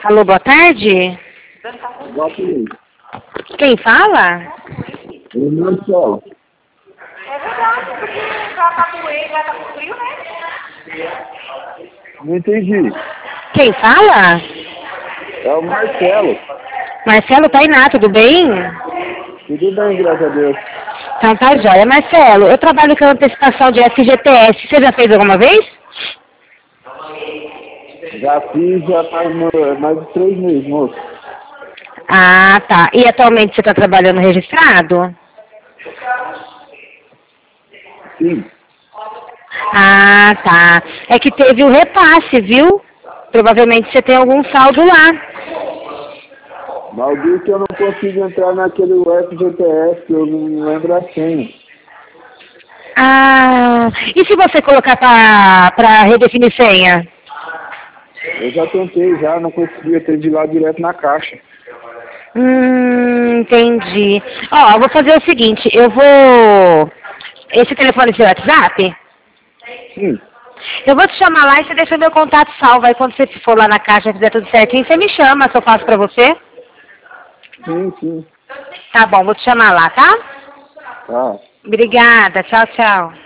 Alô, boa tarde. Boa tarde. Quem fala? O Marcelo. É verdade, porque já tá doendo, já tá com frio, né? Não entendi. Quem fala? É o Marcelo. Marcelo Tainá, tudo bem? Tudo bem, graças a Deus. Então tá jóia. Marcelo, eu trabalho com antecipação de FGTS. Você já fez alguma vez? Já fiz, já faz mais de 3 meses, moço. Ah, tá. E atualmente você está trabalhando registrado? Sim. Ah, tá. É que teve o repasse, viu? Provavelmente você tem algum saldo lá. Maldito que eu não consigo entrar naquele FGTS, que eu não lembro a senha. Ah, e se você colocar para redefinir senha? Eu já tentei, já não consegui, eu tenho de ir lá direto na caixa. Entendi. Ó, eu vou fazer o seguinte, eu vou... Esse telefone é seu WhatsApp? Sim, Eu vou te chamar lá e você deixa meu contato salvo. Aí quando você for lá na caixa e fizer tudo certinho, você me chama, se eu faço pra você. sim. Tá bom, vou te chamar lá, tá? Tá. Obrigada, tchau, tchau.